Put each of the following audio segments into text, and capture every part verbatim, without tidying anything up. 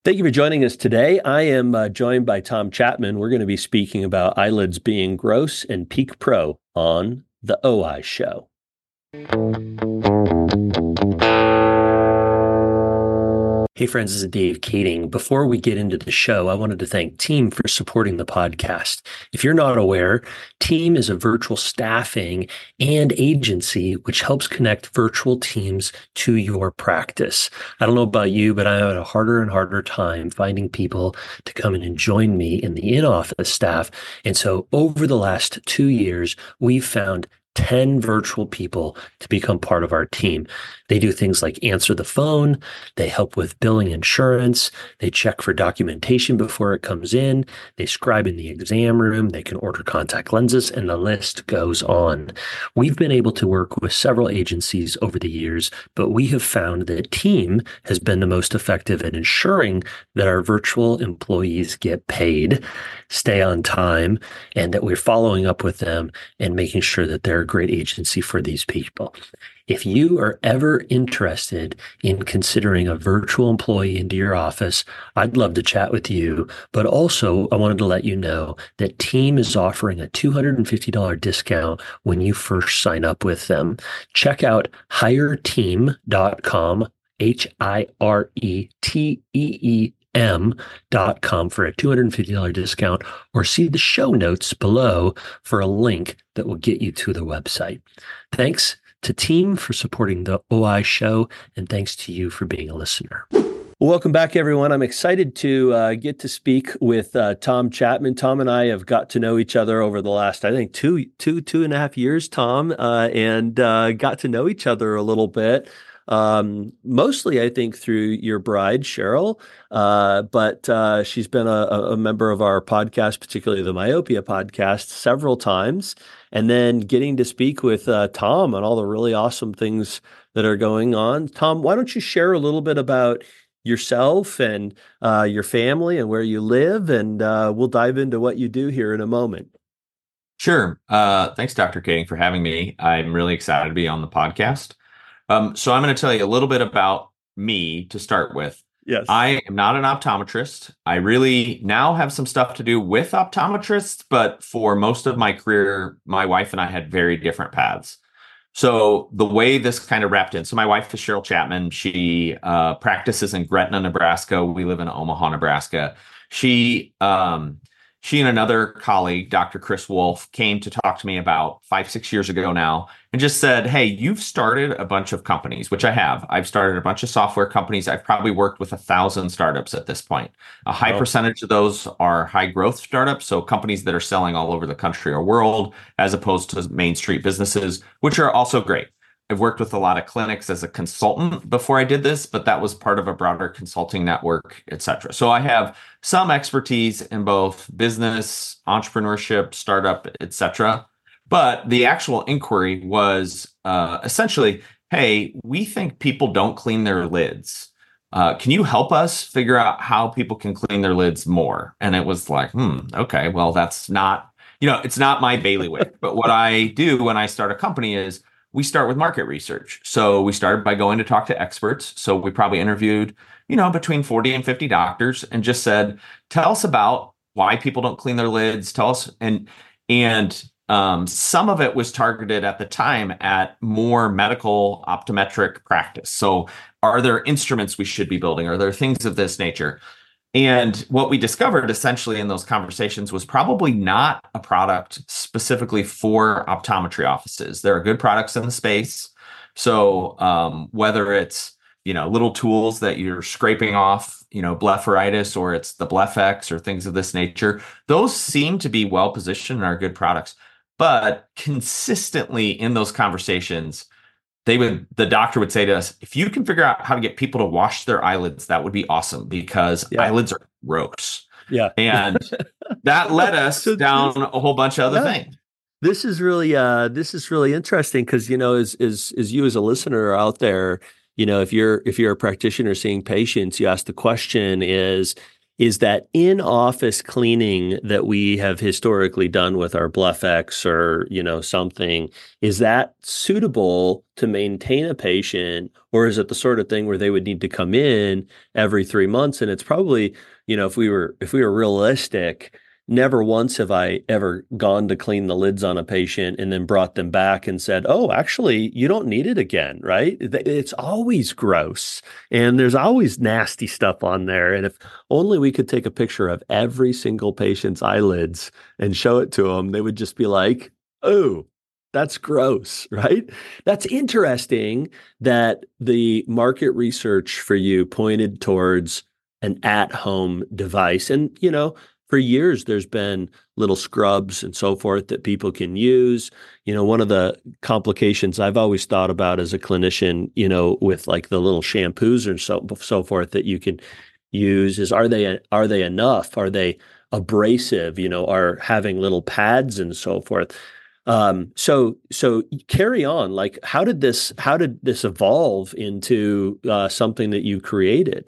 Thank you for joining us today. I am uh, joined by Tom Chapman. We're going to be speaking about eyelids being gross and Peak Pro on the O I Show. Hey friends, this is Dave Kading. Before we get into the show, I wanted to thank Team for supporting the podcast. If you're not aware, Team is a virtual staffing and agency which helps connect virtual teams to your practice. I don't know about you, but I had a harder and harder time finding people to come in and join me in the in-office staff. And so over the last two years, we've found ten virtual people to become part of our team. They do things like answer the phone, they help with billing insurance, they check for documentation before it comes in, they scribe in the exam room, they can order contact lenses, and the list goes on. We've been able to work with several agencies over the years, but we have found that Team has been the most effective at ensuring that our virtual employees get paid, stay on time, and that we're following up with them and making sure that they're a great agency for these people. If you are ever interested in considering a virtual employee into your office, I'd love to chat with you. But also, I wanted to let you know that Team is offering a two hundred fifty dollars discount when you first sign up with them. Check out hire team dot com, H I R E T E E M dot com for a two hundred fifty dollars discount, or see the show notes below for a link that will get you to the website. Thanks to Team for supporting the O I Show, and thanks to you for being a listener. Welcome back, everyone. I'm excited to uh, get to speak with uh, Tom Chapman. Tom and I have got to know each other over the last, I think, two, two, two and a half years, Tom, uh, and uh, got to know each other a little bit. Um, mostly, I think, through your bride, Cheryl, uh, but uh, she's been a, a member of our podcast, particularly the Myopia podcast, several times. And then getting to speak with uh, Tom on all the really awesome things that are going on. Tom, why don't you share a little bit about yourself and uh, your family and where you live, and uh, we'll dive into what you do here in a moment. Sure. Uh, thanks, Doctor Kading, for having me. I'm really excited to be on the podcast. Um, so I'm going to tell you a little bit about me to start with. Yes. I am not an optometrist. I really now have some stuff to do with optometrists, but for most of my career, my wife and I had very different paths. So the way this kind of wrapped in, so my wife is Cheryl Chapman. She uh, practices in Gretna, Nebraska. We live in Omaha, Nebraska. She um, she and another colleague, Doctor Chris Wolf, came to talk to me about five, six years ago now, and just said, hey, you've started a bunch of companies, which I have. I've started a bunch of software companies. I've probably worked with a thousand startups at this point. A high oh. percentage of those are high growth startups, so companies that are selling all over the country or world, as opposed to Main Street businesses, which are also great. I've worked with a lot of clinics as a consultant before I did this, but that was part of a broader consulting network, et cetera. So I have some expertise in both business, entrepreneurship, startup, et cetera. But the actual inquiry was uh, essentially, hey, we think people don't clean their lids. Uh, can you help us figure out how people can clean their lids more? And it was like, hmm, okay, well, that's not, you know, it's not my bailiwick. But what I do when I start a company is we start with market research. So we started by going to talk to experts. So we probably interviewed, you know, between forty and fifty doctors and just said, tell us about why people don't clean their lids. Tell us. And, and, Um, some of it was targeted at the time at more medical optometric practice. So are there instruments we should be building? Are there things of this nature? And what we discovered essentially in those conversations was probably not a product specifically for optometry offices. There are good products in the space. So um, whether it's, you know, little tools that you're scraping off, you know, blepharitis, or it's the BlephX or things of this nature, those seem to be well positioned and are good products. But consistently in those conversations, they would, the doctor would say to us, if you can figure out how to get people to wash their eyelids, that would be awesome, because yeah. eyelids are gross. Yeah. And that led us so down this, a whole bunch of other yeah. things. This is really, uh, this is really interesting because, you know, as, as, as you as a listener are out there, you know, if you're, if you're a practitioner seeing patients, you ask the question is, is that in-office cleaning that we have historically done with our BluffX or, you know, something, is that suitable to maintain a patient, or is it the sort of thing where they would need to come in every three months? And it's probably, you know, if we were if we were realistic, never once have I ever gone to clean the lids on a patient and then brought them back and said, oh, actually, you don't need it again, right? It's always gross and there's always nasty stuff on there. And if only we could take a picture of every single patient's eyelids and show it to them, they would just be like, oh, that's gross, right? That's interesting that the market research for you pointed towards an at-home device. And, you know, for years, there's been little scrubs and so forth that people can use. You know, one of the complications I've always thought about as a clinician, you know, with like the little shampoos and so so forth that you can use is, are they are they enough? Are they abrasive? You know, are having little pads and so forth. Um, so so carry on. Like, how did this how did this evolve into uh, something that you created?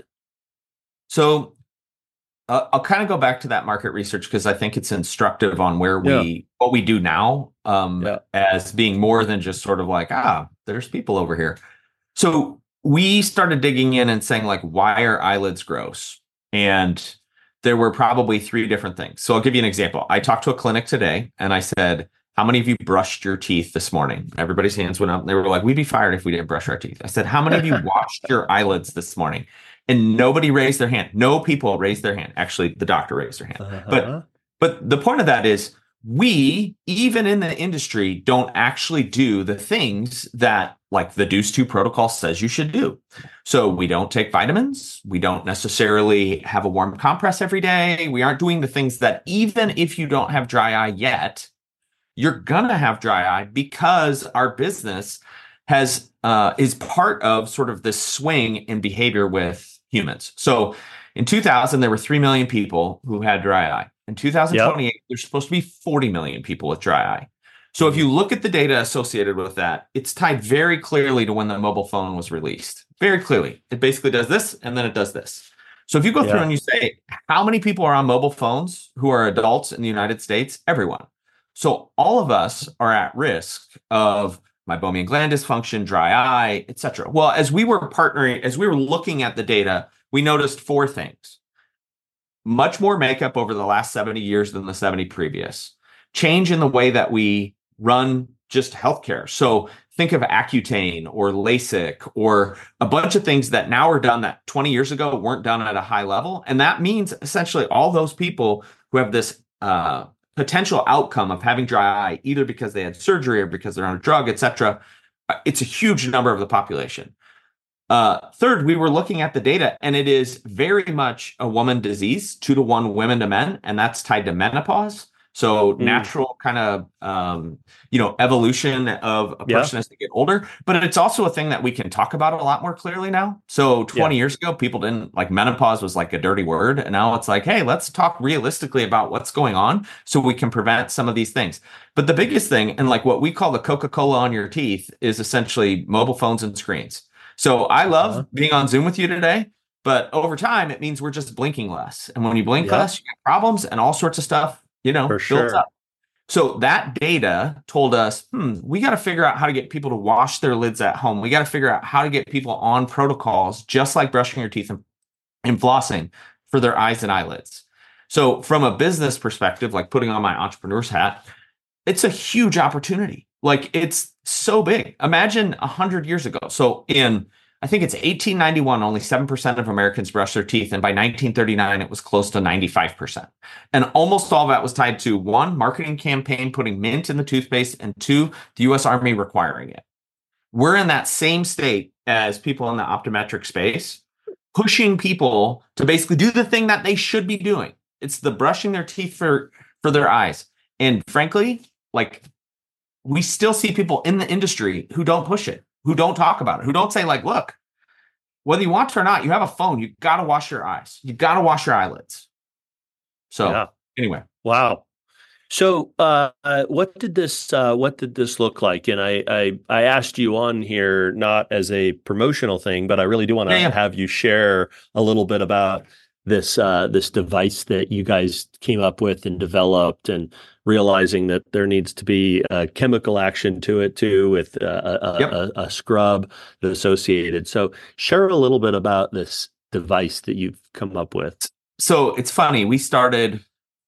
So. Uh, I'll kind of go back to that market research because I think it's instructive on where we Yeah. what we do now um, Yeah. as being more than just sort of like, ah, there's people over here. So we started digging in and saying, like, why are eyelids gross? And there were probably three different things. So I'll give you an example. I talked to a clinic today and I said, how many of you brushed your teeth this morning? Everybody's hands went up. They were like, we'd be fired if we didn't brush our teeth. I said, how many of you washed your eyelids this morning? And nobody raised their hand. No people raised their hand. Actually, the doctor raised their hand. Uh-huh. But but the point of that is we, even in the industry, don't actually do the things that like the Deuce two protocol says you should do. So we don't take vitamins. We don't necessarily have a warm compress every day. We aren't doing the things that even if you don't have dry eye yet, you're gonna have dry eye because our business has uh, is part of sort of this swing in behavior with humans. So in two thousand, there were three million people who had dry eye. In two thousand twenty-eight, yep. There's supposed to be forty million people with dry eye. So if you look at the data associated with that, it's tied very clearly to when the mobile phone was released. Very clearly. It basically does this, and then it does this. So if you go yeah. through and you say, how many people are on mobile phones who are adults in the United States? Everyone. So all of us are at risk of meibomian gland dysfunction, dry eye, et cetera. Well, as we were partnering, as we were looking at the data, we noticed four things. Much more makeup over the last seventy years than the seventy previous. Change in the way that we run just healthcare. So think of Accutane or LASIK or a bunch of things that now are done that twenty years ago weren't done at a high level. And that means essentially all those people who have this uh, potential outcome of having dry eye, either because they had surgery or because they're on a drug, et cetera, it's a huge number of the population. Uh, third, we were looking at the data, and it is very much a woman disease, two to one women to men, and that's tied to menopause. So mm. natural kind of, um, you know, evolution of a person yeah. as they get older, but it's also a thing that we can talk about a lot more clearly now. So twenty yeah. years ago, people didn't like menopause was like a dirty word. And now it's like, hey, let's talk realistically about what's going on so we can prevent some of these things. But the biggest thing, and like what we call the Coca-Cola on your teeth, is essentially mobile phones and screens. So I love uh-huh. being on Zoom with you today, but over time, it means we're just blinking less. And when you blink yeah. less, you get problems and all sorts of stuff. You know, For sure. built up. So that data told us, hmm, we got to figure out how to get people to wash their lids at home. We got to figure out how to get people on protocols, just like brushing your teeth and, and flossing for their eyes and eyelids. So from a business perspective, like putting on my entrepreneur's hat, it's a huge opportunity. Like it's so big. Imagine a hundred years ago. So in I think it's eighteen ninety-one, only seven percent of Americans brushed their teeth. And by nineteen thirty-nine, it was close to ninety-five percent. And almost all of that was tied to one, marketing campaign putting mint in the toothpaste, and two, the U S Army requiring it. We're in that same state as people in the optometric space, pushing people to basically do the thing that they should be doing. It's the brushing their teeth for, for their eyes. And frankly, like we still see people in the industry who don't push it, who don't talk about it, who don't say like, look, whether you want to or not, you have a phone, you got to wash your eyes. You got to wash your eyelids. So yeah. anyway. Wow. So uh, uh, what did this, uh, what did this look like? And I, I, I asked you on here, not as a promotional thing, but I really do want to yeah, yeah. have you share a little bit about this uh, this device that you guys came up with and developed, and realizing that there needs to be a chemical action to it too, with uh, a, Yep. a, a scrub associated. So share a little bit about this device that you've come up with. So it's funny. We started,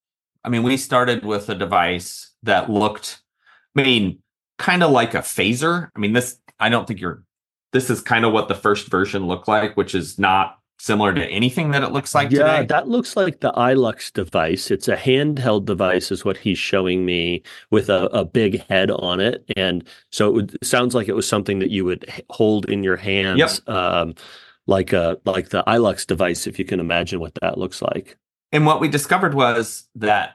I mean, we started with a device that looked, I mean, kind of like a phaser. I mean, this, I don't think you're, this is kind of what the first version looked like, which is not similar to anything that it looks like Yeah, today. that looks like the iLux device. It's a handheld device, is what he's showing me, with a, a big head on it. And so it, would, it sounds like it was something that you would h- hold in your hands, Yep. um, like a like the iLux device, if you can imagine what that looks like. And what we discovered was that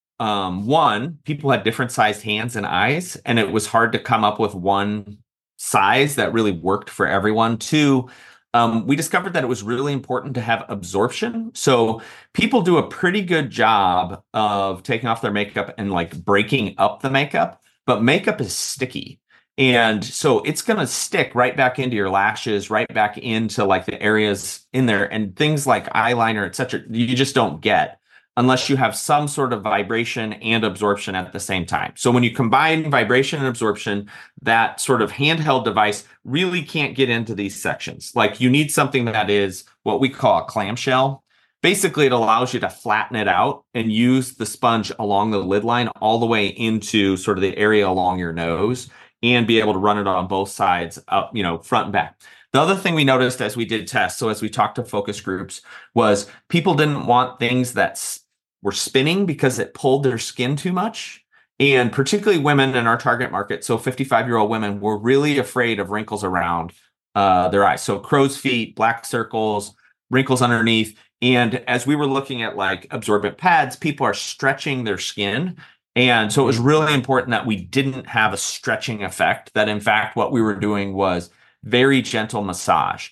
um, one, people had different sized hands and eyes, and it was hard to come up with one size that really worked for everyone. Two, um, we discovered that it was really important to have absorption. So people do a pretty good job of taking off their makeup and like breaking up the makeup, but makeup is sticky. And so it's going to stick right back into your lashes, right back into like the areas in there, and things like eyeliner, et cetera, you just don't get unless you have some sort of vibration and absorption at the same time. So when you combine vibration and absorption, that sort of handheld device really can't get into these sections. Like you need something that is what we call a clamshell. Basically, it allows you to flatten it out and use the sponge along the lid line all the way into sort of the area along your nose, and be able to run it on both sides, up, you know, front and back. The other thing we noticed as we did tests, so as we talked to focus groups, was people didn't want things that s- were spinning because it pulled their skin too much. And particularly women in our target market, so fifty-five-year-old women, were really afraid of wrinkles around uh, their eyes. So crow's feet, black circles, wrinkles underneath. And as we were looking at like absorbent pads, people are stretching their skin. And so it was really important that we didn't have a stretching effect, that in fact, what we were doing was very gentle massage.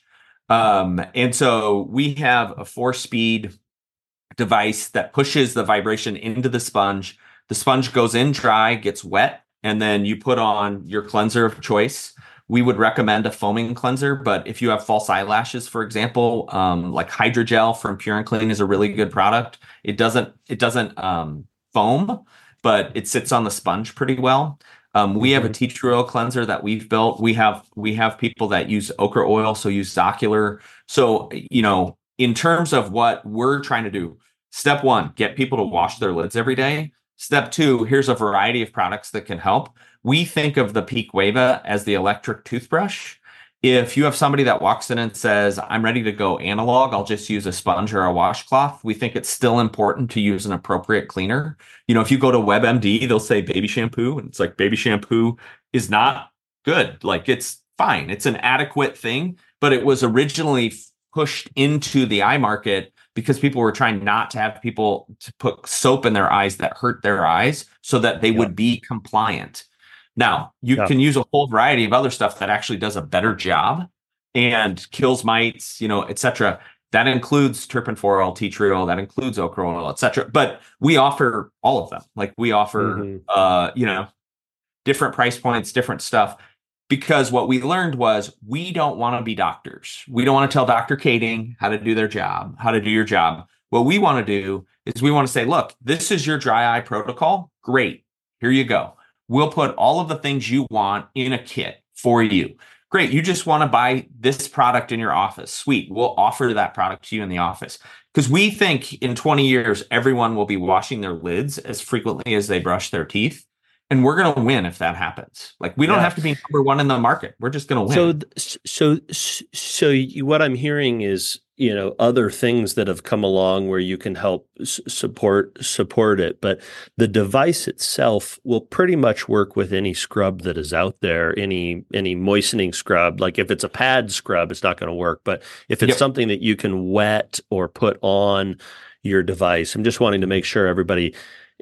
Um, and so we have a four speed device that pushes the vibration into the sponge. The sponge goes in dry, gets wet, and then you put on your cleanser of choice. We would recommend a foaming cleanser, but if you have false eyelashes, for example, um, like Hydrogel from Pure and Clean is a really good product. It doesn't, it doesn't um, foam, but it sits on the sponge pretty well. Um, we have a tea tree oil cleanser that we've built. We have we have people that use okra oil, so use Zocular. So, you know, in terms of what we're trying to do, step one, get people to wash their lids every day. Step two, here's a variety of products that can help. We think of the Peak Wava as the electric toothbrush. If you have somebody that walks in and says, I'm ready to go analog, I'll just use a sponge or a washcloth, we think it's still important to use an appropriate cleaner. You know, if you go to WebMD, they'll say baby shampoo, and it's like baby shampoo is not good. Like it's fine. It's an adequate thing, but it was originally pushed into the eye market because people were trying not to have people to put soap in their eyes that hurt their eyes so that they Yeah. would be compliant. Now, you Yeah. can use a whole variety of other stuff that actually does a better job and kills mites, you know, et cetera. That includes terpenfoil, tea tree oil, that includes okra oil, et cetera. But we offer all of them. Like we offer, Mhm. uh, you know, different price points, different stuff. Because what we learned was we don't want to be doctors. We don't want to tell Doctor Kading how to do their job, how to do your job. What we want to do is we want to say, look, this is your dry eye protocol. Great. Here you go. We'll put all of the things you want in a kit for you. Great. You just want to buy this product in your office. Sweet. We'll offer that product to you in the office. Because we think in twenty years, everyone will be washing their lids as frequently as they brush their teeth. And we're going to win if that happens. Like we don't Yeah. have to be number one in the market. We're just going to So, win. th- so, so you, what I'm hearing is, you know, other things that have come along where you can help s- support support it, but the device itself will pretty much work with any scrub that is out there, any any moistening scrub. Like if it's a pad scrub, it's not going to work. But if it's Yep. something that you can wet or put on your device, I'm just wanting to make sure everybody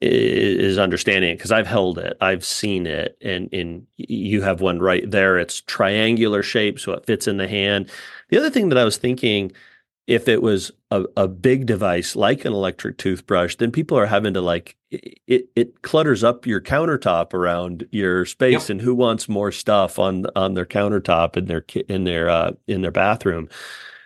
is understanding it, because I've held it, I've seen it, and and you have one right there. It's triangular shape, so it fits in the hand. The other thing that I was thinking, if it was a, a big device like an electric toothbrush, then people are having to like it. It clutters up your countertop around your space, Yep. and who wants more stuff on on their countertop in their ki- in their uh, in their bathroom?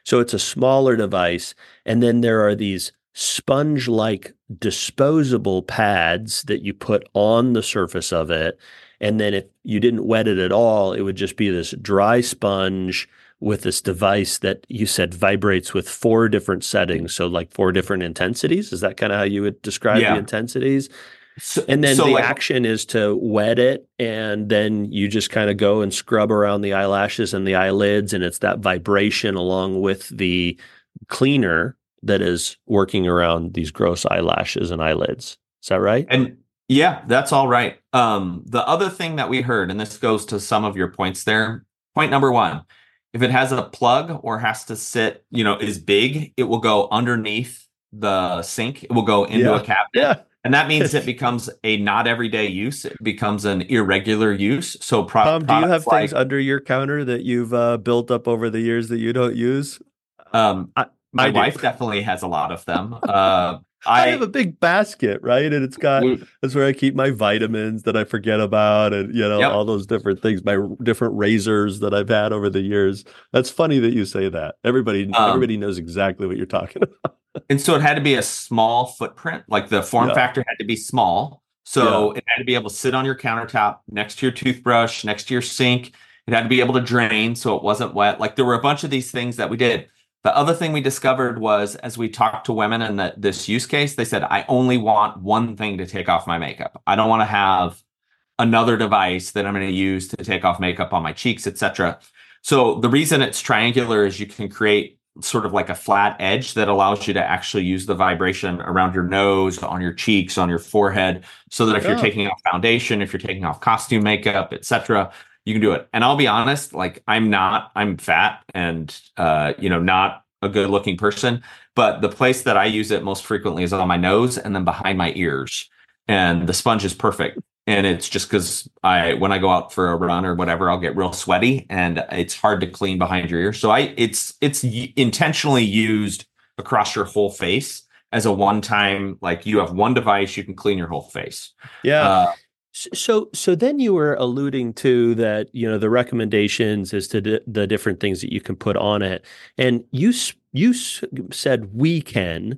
So it's a smaller device. And then there are these sponge-like disposable pads that you put on the surface of it. And then if you didn't wet it at all, it would just be this dry sponge with this device that you said vibrates with four different settings. So like four different intensities. Is that kind of how you would describe Yeah. the intensities? So, And then so the like, action is to wet it, and then you just kind of go and scrub around the eyelashes and the eyelids, and it's that vibration along with the cleaner that is working around these gross eyelashes and eyelids. Is that right? and yeah, that's all right. Um, the other thing that we heard, and this goes to some of your points there. Point number one, if it has a plug or has to sit, you know, is big, it will go underneath the sink. It will go into Yeah. a cabinet. Yeah. And that means it becomes a not everyday use. It becomes an irregular use. So pro- Tom, do you have products like, things under your counter that you've uh, built up over the years that you don't use? um, I, my I do. wife definitely has a lot of them. Uh, I I, have a big basket, right? And it's got, we- that's where I keep my vitamins that I forget about, and, you know, Yep. all those different things, my different razors that I've had over the years. That's funny that you say that. Everybody, Um, everybody knows exactly what you're talking about. and so it had to be a small footprint, like the form Yeah. factor had to be small. So it had to be able to sit on your countertop next to your toothbrush, next to your sink. It had to be able to drain so it wasn't wet. Like there were a bunch of these things that we did. The other thing we discovered was as we talked to women in the, this use case, they said, I only want one thing to take off my makeup. I don't want to have another device that I'm going to use to take off makeup on my cheeks, et cetera. So the reason it's triangular is you can create sort of like a flat edge that allows you to actually use the vibration around your nose, on your cheeks, on your forehead, so that if you're Oh. taking off foundation, if you're taking off costume makeup, et cetera, you can do it. And I'll be honest, like I'm not, I'm fat and, uh, you know, not a good looking person, but the place that I use it most frequently is on my nose and then behind my ears. And the sponge is perfect. And it's just because I, when I go out for a run or whatever, I'll get real sweaty and it's hard to clean behind your ears. So I, it's, it's intentionally used across your whole face as a one-time, like you have one device, you can clean your whole face. Yeah. Uh, So, so then you were alluding to that, you know, the recommendations as to d- the different things that you can put on it, and you s- you s- said we can.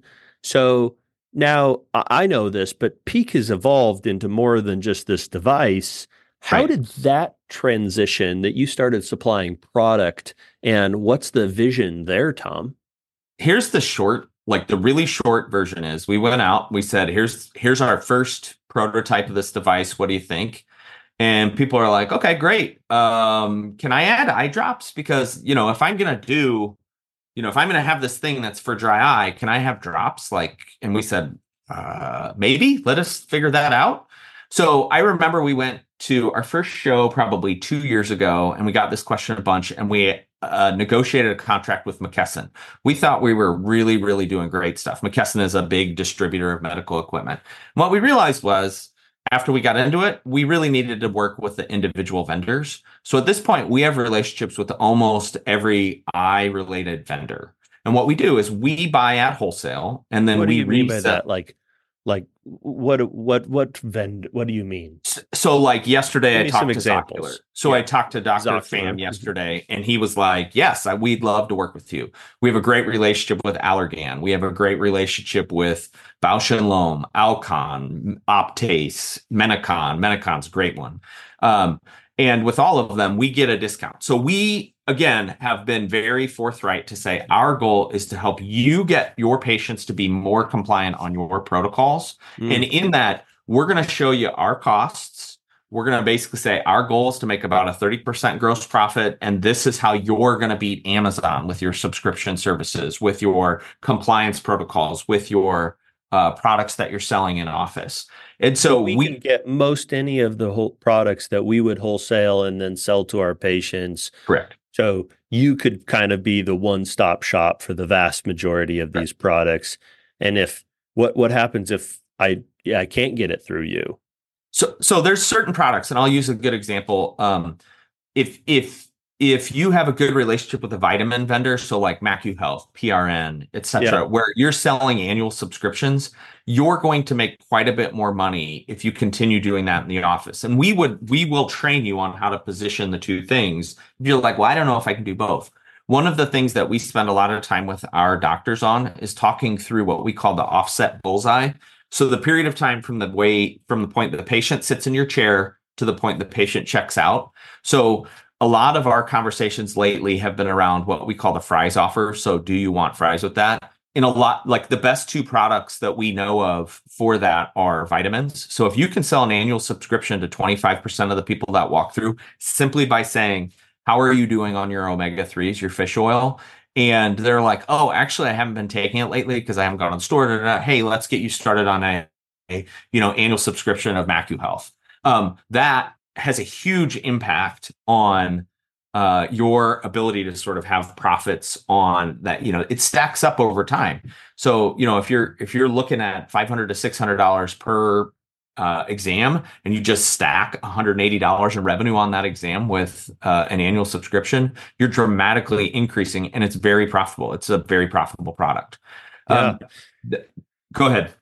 So now I I know this, but Peak has evolved into more than just this device. How Right. did that transition that you started supplying product, and what's the vision there, Tom? here's the short, like the really short version is we went out, we said, here's, here's our first prototype of this device. What do you think? And people are like, okay, great. Um, can I add eye drops? Because, you know, if I'm going to do, you know, if I'm going to have this thing that's for dry eye, can I have drops? Like, and we said, uh, maybe let us figure that out. So I remember we went to our first show probably two years ago and we got this question a bunch and we uh, negotiated a contract with McKesson. We thought we were really, really doing great stuff. McKesson is a big distributor of medical equipment. And what we realized was after we got into it, we really needed to work with the individual vendors. So at this point, we have relationships with almost every eye related vendor. And what we do is we buy at wholesale and then What do we you mean by resell. that? Like, like what what what vend? What do you mean? So like yesterday, Give I me some talked to examples. Zocular. So Yeah. I talked to Doctor Zocular. Pham yesterday, and he was like, yes, I, we'd love to work with you. We have a great relationship with Allergan. We have a great relationship with Bausch and Lomb, Alcon, Optase, Menacon. Menacon's a great one. Um, and with all of them, we get a discount. So we, again, have been very forthright to say our goal is to help you get your patients to be more compliant on your protocols. Mm. And in that, we're going to show you our costs. We're going to basically say our goal is to make about a thirty percent gross profit. And this is how you're going to beat Amazon with your subscription services, with your compliance protocols, with your uh, products that you're selling in office. And so, So we, we can get most any of the whole products that we would wholesale and then sell to our patients. correct. So you could kind of be the one-stop shop for the vast majority of these products. And if what what happens if I yeah, I can't get it through you? So, so there's certain products, and I'll use a good example. Um, if if if you have a good relationship with a vitamin vendor, so like MacuHealth, P R N, et cetera, Yeah. where you're selling annual subscriptions, you're going to make quite a bit more money if you continue doing that in the office. And we would we will train you on how to position the two things. If you're like, well, I don't know if I can do both. one of the things that we spend a lot of time with our doctors on is talking through what we call the offset bullseye. So the period of time from the way from the point that the patient sits in your chair to the point the patient checks out. So a lot of our conversations lately have been around what we call the fries offer. So do you want fries with that? In a lot, like the best two products that we know of for that are vitamins. So if you can sell an annual subscription to twenty-five percent of the people that walk through simply by saying, how are you doing on your omega threes, your fish oil? And they're like, oh, actually, I haven't been taking it lately because I haven't gone to the store. Da, da, da. Hey, let's get you started on a, a you know annual subscription of MacuHealth. Um, that has a huge impact on uh, your ability to sort of have profits on that. You know, it stacks up over time. So, you know, if you're if you're looking at five hundred to six hundred dollars per uh, exam, and you just stack one hundred eighty dollars in revenue on that exam with uh, an annual subscription, you're dramatically increasing, and it's very profitable. It's a very profitable product. Yeah. Um, th- go ahead.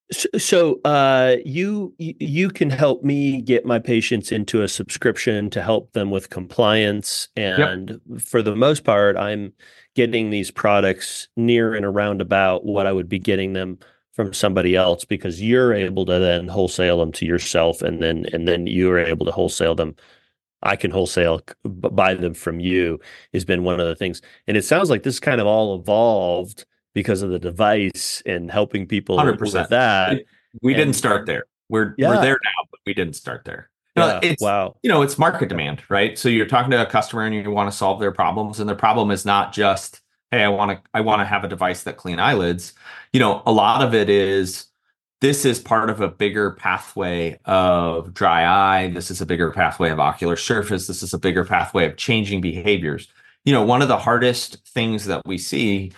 So uh, you you can help me get my patients into a subscription to help them with compliance, and yep. for the most part, I'm getting these products near and around about what I would be getting them from somebody else, because you're able to then wholesale them to yourself, and then and then you are able to wholesale them. I can wholesale buy them from you has been one of the things, and it sounds like this kind of all evolved because of the device and helping people one hundred percent with that. We and, didn't start there. We're yeah. we're there now, but we didn't start there. You know, yeah. It's, wow. You know, it's market demand, right? So you're talking to a customer and you want to solve their problems, and their problem is not just, hey, I want to I want to have a device that clean eyelids. You know, a lot of it is this is part of a bigger pathway of dry eye. This is a bigger pathway of ocular surface. This is a bigger pathway of changing behaviors. You know, one of the hardest things that we see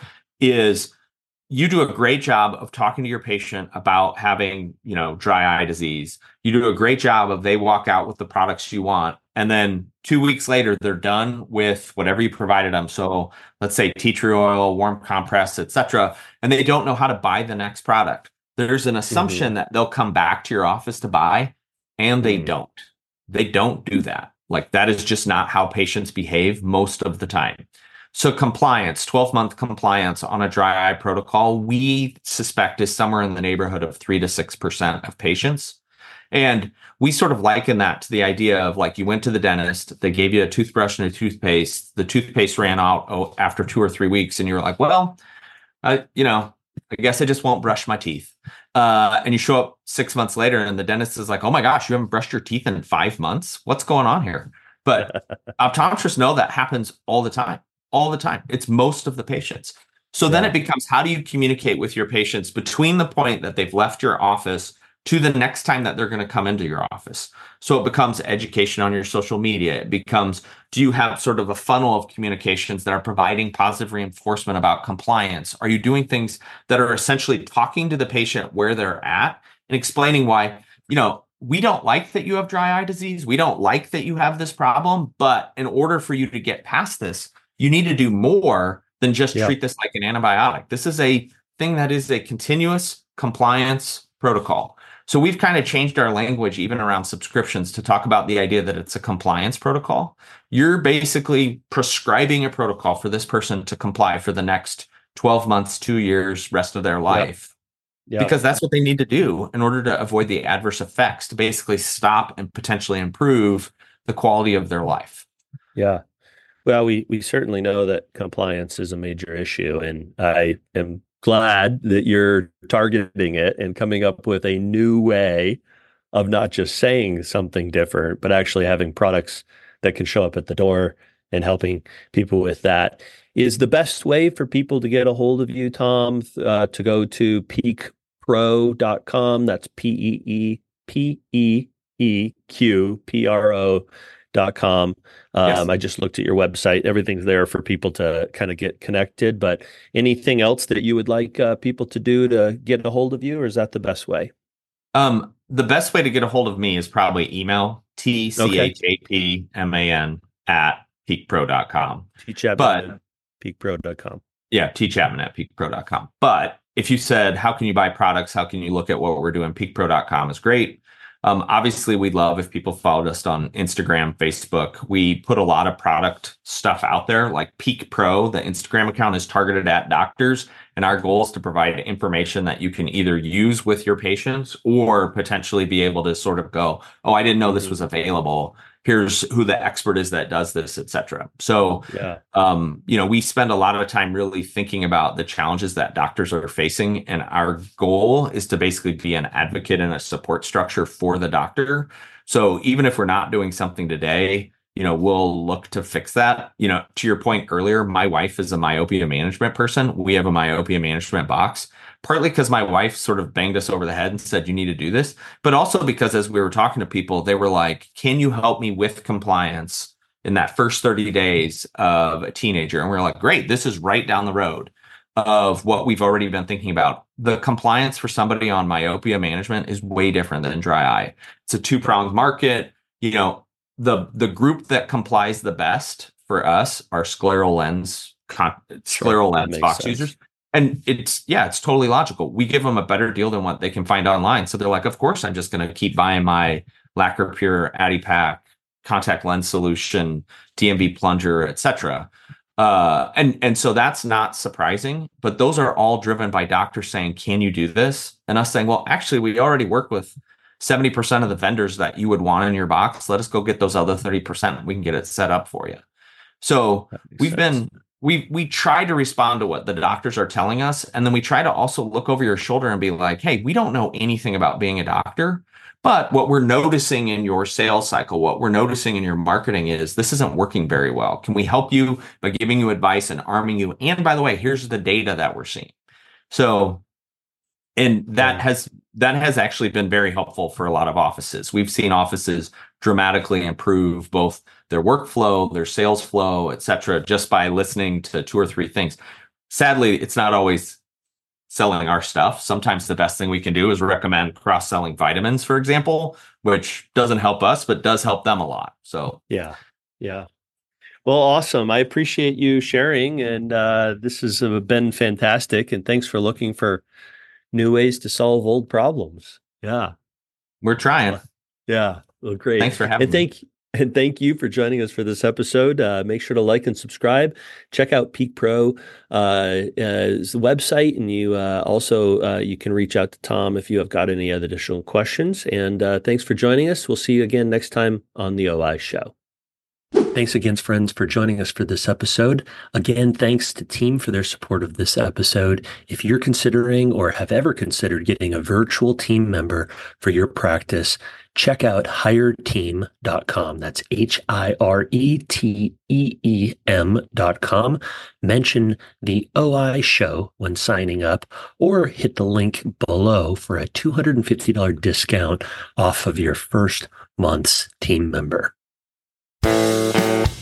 is you do a great job of talking to your patient about having, you know, dry eye disease. You do a great job of they walk out with the products you want. And then two weeks later, they're done with whatever you provided them. So let's say tea tree oil, warm compress, et cetera. And they don't know how to buy the next product. There's an assumption mm-hmm. that they'll come back to your office to buy, and they mm. don't. They don't do that. Like, that is just not how patients behave most of the time. So compliance, twelve-month compliance on a dry eye protocol, we suspect is somewhere in the neighborhood of three to six percent of patients. And we sort of liken that to the idea of, like, you went to the dentist, they gave you a toothbrush and a toothpaste, the toothpaste ran out oh, after two or three weeks, and you were like, well, I, you know, I guess I just won't brush my teeth. Uh, and you show up six months later and the dentist is like, oh my gosh, you haven't brushed your teeth in five months? What's going on here? But optometrists know that happens all the time, all the time. It's most of the patients. So yeah. then it becomes, how do you communicate with your patients between the point that they've left your office to the next time that they're going to come into your office? So it becomes education on your social media. It becomes, do you have sort of a funnel of communications that are providing positive reinforcement about compliance? Are you doing things that are essentially talking to the patient where they're at and explaining why, you know, we don't like that you have dry eye disease. We don't like that you have this problem. But in order for you to get past this, you need to do more than just yeah. treat this like an antibiotic. This is a thing that is a continuous compliance protocol. So we've kind of changed our language even around subscriptions to talk about the idea that it's a compliance protocol. You're basically prescribing a protocol for this person to comply for the next twelve months, two years, rest of their life. Yep. Yep. Because that's what they need to do in order to avoid the adverse effects, to basically stop and potentially improve the quality of their life. Yeah. Well, we, we certainly know that compliance is a major issue, and I am glad that you're targeting it and coming up with a new way of not just saying something different, but actually having products that can show up at the door and helping people with that. Is the best way for people to get a hold of you, Tom, uh, to go to peak pro dot com? That's P E E P E E Q P R O dot com. Um, yes. I just looked at your website. Everything's there for people to kind of get connected. But anything else that you would like uh, people to do to get a hold of you, or is that the best way? Um, the best way to get a hold of me is probably email, T C H A P M A N at peak pro dot com. T Chapman at peak pro dot com. Yeah, T Chapman at peak pro dot com. But if you said, how can you buy products? How can you look at what we're doing? peak pro dot com is great. Um, obviously, we'd love if people followed us on Instagram, Facebook. We put a lot of product stuff out there, like Peak Pro. The Instagram account is targeted at doctors, and our goal is to provide information that you can either use with your patients or potentially be able to sort of go, oh, I didn't know this was available. Here's who the expert is that does this, et cetera. So, Yeah. um, you know, we spend a lot of time really thinking about the challenges that doctors are facing. And our goal is to basically be an advocate and a support structure for the doctor. So even if we're not doing something today, you know, we'll look to fix that. You know, to your point earlier, my wife is a myopia management person. We have a myopia management box, partly because my wife sort of banged us over the head and said, you need to do this, but also because as we were talking to people, they were like, can you help me with compliance in that first thirty days of a teenager? And we we're like, great, this is right down the road of what we've already been thinking about. The compliance for somebody on myopia management is way different than dry eye. It's a two-pronged market. You know, the the group that complies the best for us are scleral lens con- scleral lens box users. And it's, yeah, it's totally logical. We give them a better deal than what they can find online. So they're like, of course, I'm just going to keep buying my Lacquer Pure, Addipac, contact lens solution, D M B plunger, et cetera. Uh, and, and so that's not surprising, but those are all driven by doctors saying, can you do this? And us saying, well, actually, we already work with seventy percent of the vendors that you would want in your box. Let us go get those other thirty percent. We can get it set up for you. So we've sense. been, we, we try to respond to what the doctors are telling us. And then we try to also look over your shoulder and be like, hey, we don't know anything about being a doctor, but what we're noticing in your sales cycle, what we're noticing in your marketing is this isn't working very well. Can we help you by giving you advice and arming you? And by the way, here's the data that we're seeing. So, and that yeah. has, that has actually been very helpful for a lot of offices. We've seen offices dramatically improve both their workflow, their sales flow, et cetera, just by listening to two or three things. Sadly, it's not always selling our stuff. Sometimes the best thing we can do is recommend cross-selling vitamins, for example, which doesn't help us, but does help them a lot. So, yeah, yeah. Well, awesome. I appreciate you sharing. And uh, this has been fantastic. And thanks for looking for new ways to solve old problems. Yeah. We're trying. Yeah. Well, great. Thanks for having and thank, me. And thank you for joining us for this episode. Uh, make sure to like and subscribe. Check out Peak Pro uh, uh, is the website, and you uh, also uh, you can reach out to Tom if you have got any other additional questions. And uh, thanks for joining us. We'll see you again next time on the O I Show. Thanks again, friends, for joining us for this episode. Again, thanks to Team for their support of this episode. If you're considering or have ever considered getting a virtual team member for your practice, check out hired team dot com. That's H I R E T E E M dot com. Mention the O I Show when signing up, or hit the link below for a two hundred fifty dollars discount off of your first month's team member. Thank you.